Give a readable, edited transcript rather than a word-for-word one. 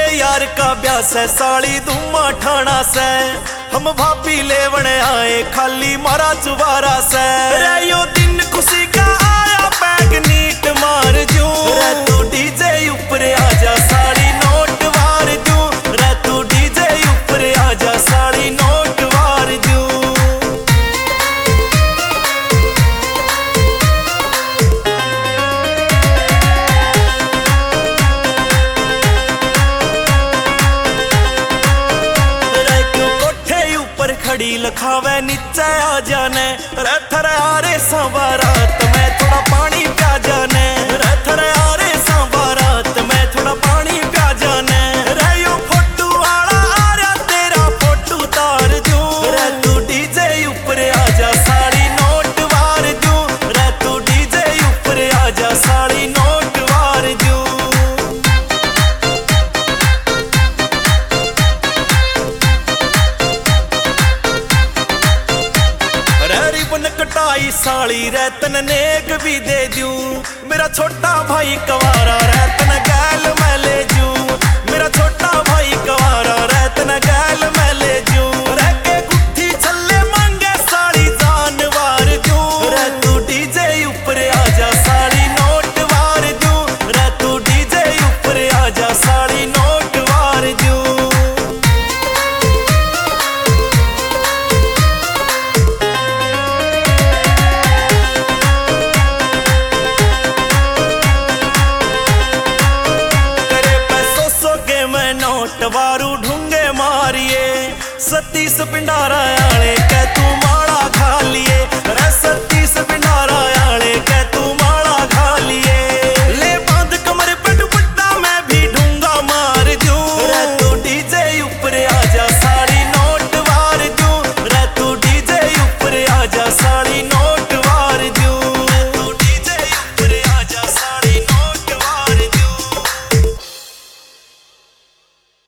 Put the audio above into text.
यार का ब्याह से साली धुमा ठाना से हम भाभी लेवन आए खाली मारा चुबारा से रे यो दिन खुशी का आया बैग नीट मार जू रे तू डीजे ऊपर आजा साली नोट वार जू रे तू डीजे ऊपर आजा साली नोट वार जू खड़ी लखावे नीचे आ जाने रे थरे आरे संवारात में थोड़ा पानी प्या जाने रे थरे आरे संवारात में थोड़ा पानी प्या जाने रे यो फोटो वाला आ रहा तेरा फोटो तार जू रे तू डीजे ऊपर आजा साड़ी नोट वार जू रे तू डीजे ऊपर आजा साड़ी नोट वार जू कटाई साली रतन नेक भी दे जू मेरा छोटा भाई कवारा रतन गैल मैं ले जू मेरा छोटा भाई कवारा रतन गैल